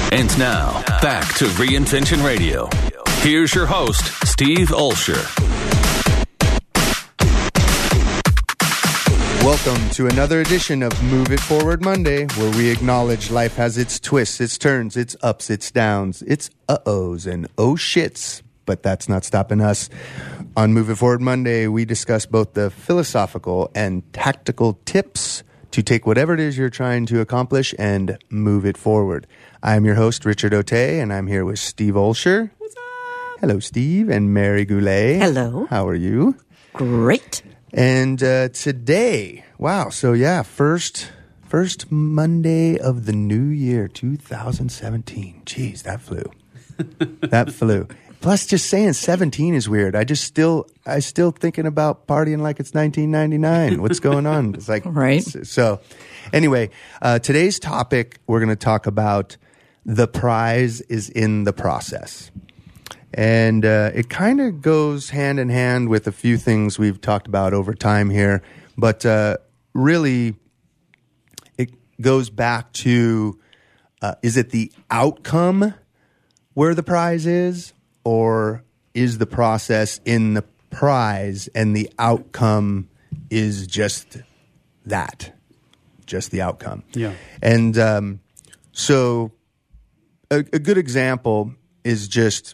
And now, back to Reinvention Radio. Here's your host, Steve Olsher. Welcome to another edition of Move It Forward Monday, where we acknowledge life has its twists, its turns, its ups, its downs, its uh-ohs and oh shits. But that's not stopping us. On Move It Forward Monday, we discuss both the philosophical and tactical tips to take whatever it is you're trying to accomplish and move it forward. I'm your host, Richard Otey, and I'm here with Steve Olsher. What's up? Hello, Steve, and Mary Goulet. Hello. How are you? Great. And today, wow, so yeah, first Monday of the new year, 2017. Jeez, that flew. That flew. Plus, just saying 17 is weird. I still thinking about partying like it's 1999. What's going on? It's like, right. So anyway, today's topic, we're going to talk about the prize is in the process. And it kind of goes hand in hand with a few things we've talked about over time here. But really, it goes back to, is it the outcome where the prize is? Or is the process in the prize and the outcome is just that, just the outcome? Yeah. And so a good example is just,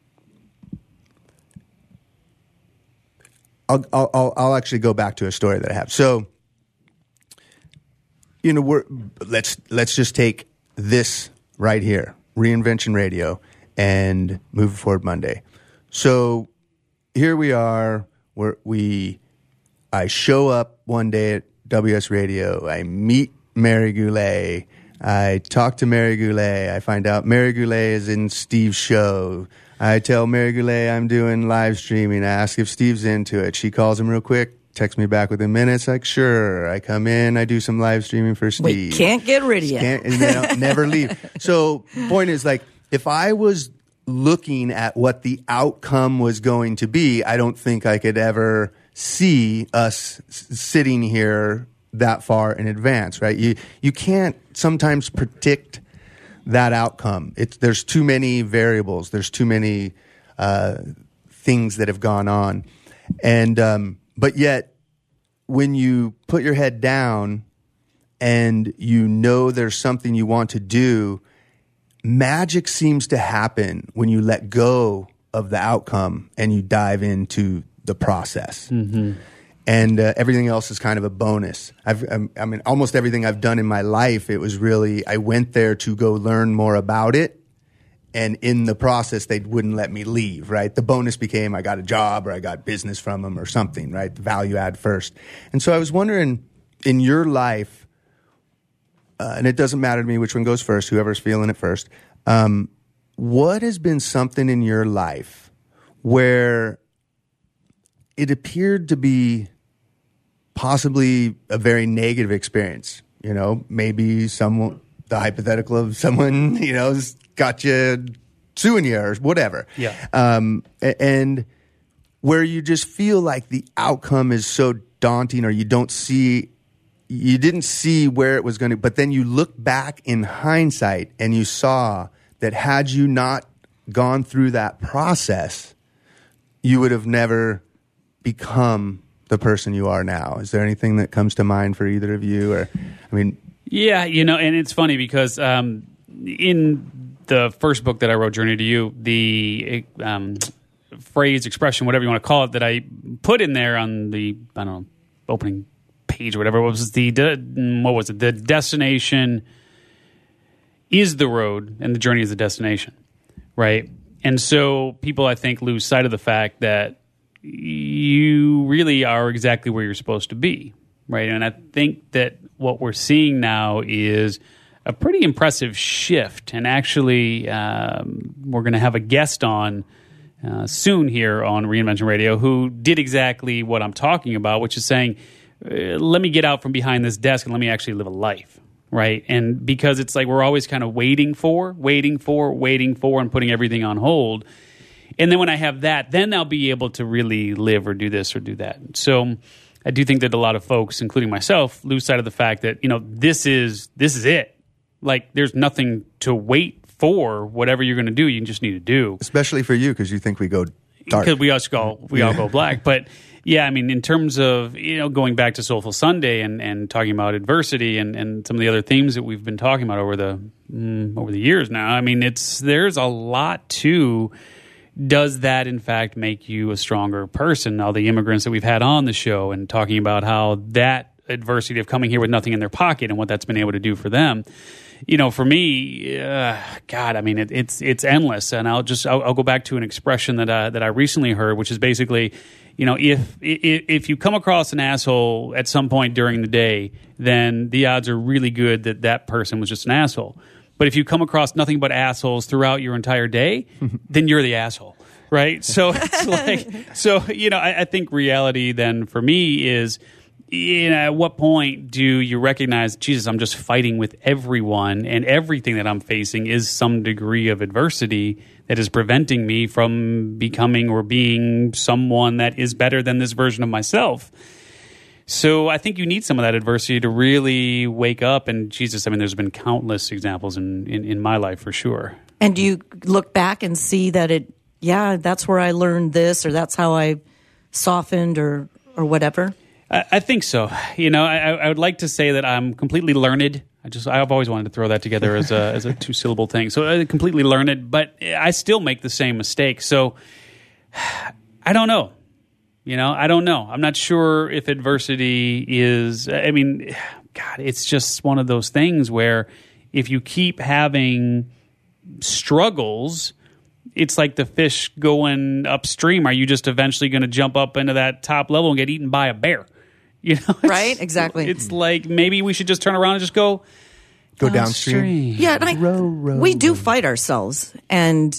I'll actually go back to a story that I have. So, you know, let's just take this right here, Reinvention Radio, and Move Forward Monday. So here we are, I show up one day at WS Radio. I meet Mary Goulet. I talk to Mary Goulet. I find out Mary Goulet is in Steve's show. I tell Mary Goulet I'm doing live streaming. I ask if Steve's into it. She calls him real quick, texts me back within minutes, like, sure. I come in, I do some live streaming for Steve. We can't get rid of you. Never leave. So point is, like, if I was looking at what the outcome was going to be, I don't think I could ever see us sitting here that far in advance, right? You can't sometimes predict that outcome. There's too many variables. There's too many things that have gone on. And but yet, when you put your head down and you know there's something you want to do, magic seems to happen when you let go of the outcome and you dive into the process. Mm-hmm. And everything else is kind of a bonus. I mean, almost everything I've done in my life, it was really, I went there to go learn more about it. And in the process, they wouldn't let me leave, right? The bonus became I got a job or I got business from them or something, right? The value add first. And so I was wondering, in your life, and it doesn't matter to me which one goes first, whoever's feeling it first. What has been something in your life where it appeared to be possibly a very negative experience? You know, maybe the hypothetical of someone, you know, got you suing you or whatever. Yeah. And where you just feel like the outcome is so daunting, or you didn't see where it was going to, but then you look back in hindsight and you saw that had you not gone through that process, you would have never become the person you are now. Is there anything that comes to mind for either of you? Or, I mean, yeah, you know, and it's funny because in the first book that I wrote, Journey to You, the phrase, expression, whatever you want to call it, that I put in there on the, I don't know, opening page or whatever, what was it? The destination is the road and the journey is the destination, right? And so people, I think, lose sight of the fact that you really are exactly where you're supposed to be, right? And I think that what we're seeing now is a pretty impressive shift. And actually, we're going to have a guest on soon here on Reinvention Radio who did exactly what I'm talking about, which is saying, let me get out from behind this desk and let me actually live a life, right? And because it's like we're always kind of waiting for, and putting everything on hold. And then when I have that, then I'll be able to really live or do this or do that. So I do think that a lot of folks, including myself, lose sight of the fact that, you know, this is it. Like, there's nothing to wait for whatever you're going to do, you just need to do. Especially for you, because you think we go dark. Because we all go black. But yeah, I mean, in terms of, going back to Soulful Sunday and talking about adversity and some of the other themes that we've been talking about over the years now, I mean, there's a lot to, does that in fact make you a stronger person? All the immigrants that we've had on the show and talking about how that adversity of coming here with nothing in their pocket and what that's been able to do for them. For me, God, I mean, it's endless. And I'll go back to an expression that I recently heard, which is basically, if you come across an asshole at some point during the day, then the odds are really good that person was just an asshole. But if you come across nothing but assholes throughout your entire day, then you're the asshole, right? So it's like, I think reality then for me is, at what point do you recognize, Jesus, I'm just fighting with everyone, and everything that I'm facing is some degree of adversity that is preventing me from becoming or being someone that is better than this version of myself. So I think you need some of that adversity to really wake up. And Jesus, I mean, there's been countless examples in my life for sure. And do you look back and see that that's where I learned this, or that's how I softened or whatever? I think so. I would like to say that I'm completely learned. I've always wanted to throw that together as a two-syllable thing. So completely learned, but I still make the same mistake. So I don't know. I don't know. I'm not sure if adversity is, I mean, God, it's just one of those things where if you keep having struggles, it's like the fish going upstream. Are you just eventually going to jump up into that top level and get eaten by a bear? Right? Exactly. It's like maybe we should just turn around and just go downstream. Yeah, and we do fight ourselves. And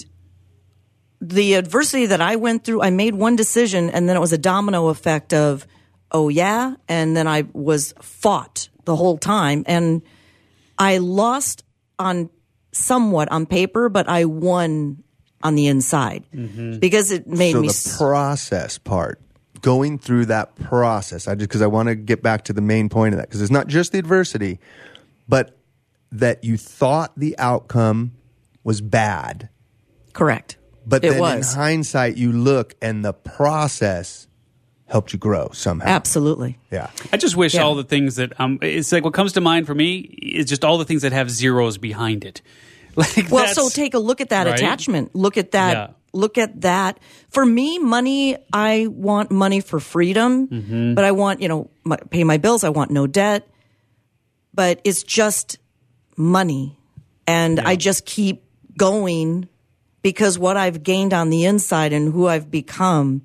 the adversity that I went through, I made one decision, and then it was a domino effect of, oh yeah, and then I was fought the whole time. And I lost somewhat on paper, but I won on the inside because it made me. So the process part, going through that process, because I want to get back to the main point of that, because it's not just the adversity, but that you thought the outcome was bad. Correct. But then in hindsight, you look and the process helped you grow somehow. Absolutely. Yeah. I just wish all the things that, it's like what comes to mind for me is just all the things that have zeros behind it. So take a look at that attachment. Look at that. Yeah. Look at that. For me, money, I want money for freedom, but I want, pay my bills. I want no debt, but it's just money. And I just keep going because what I've gained on the inside and who I've become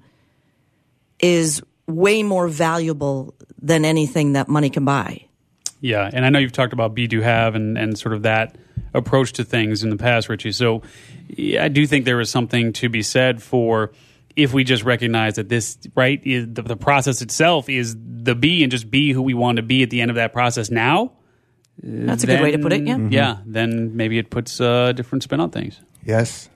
is way more valuable than anything that money can buy. Yeah, and I know you've talked about be, do, have, and sort of that approach to things in the past, Richie. So I do think there is something to be said for if we just recognize that this, right, is the process itself is the be and just be who we want to be at the end of that process now. That's a good way to put it, yeah. Yeah, then maybe it puts a different spin on things. Yes.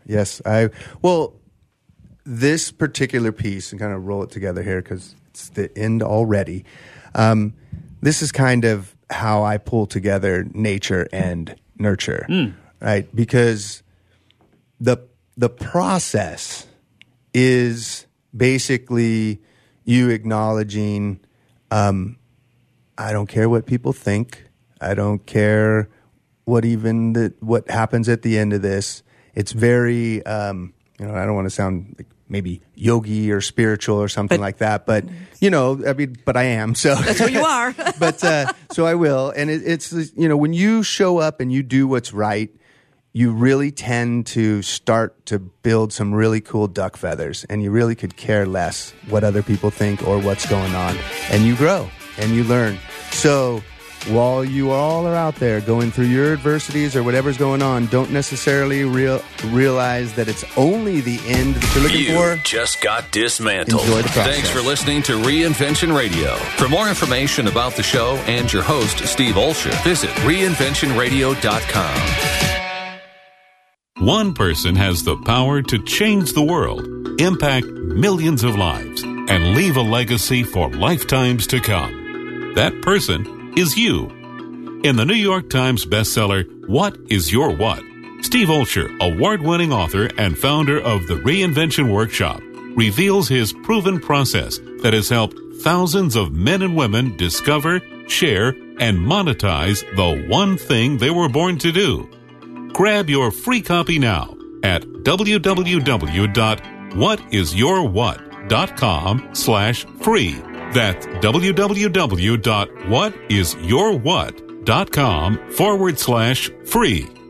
This particular piece, and kind of roll it together here because it's the end already. This is kind of how I pull together nature and nurture, right? Because the process is basically you acknowledging, I don't care what people think. I don't care what happens at the end of this. It's very, I don't want to sound like maybe yogi or spiritual or something like that, but but I am. So that's who you are. But so I will, and it's when you show up and you do what's right, you really tend to start to build some really cool duck feathers, and you really could care less what other people think or what's going on, and you grow and you learn. So while you all are out there going through your adversities or whatever's going on, don't necessarily realize that it's only the end that you're looking for. You just got dismantled. Enjoy the process. Thanks for listening to Reinvention Radio. For more information about the show and your host, Steve Olsher, visit reinventionradio.com. One person has the power to change the world, impact millions of lives, and leave a legacy for lifetimes to come. That person is you. In the New York Times bestseller, What is Your What?, Steve Olsher, award-winning author and founder of the Reinvention Workshop, reveals his proven process that has helped thousands of men and women discover, share, and monetize the one thing they were born to do. Grab your free copy now at www.whatisyourwhat.com/free. That's www.whatisyourwhat.com/free.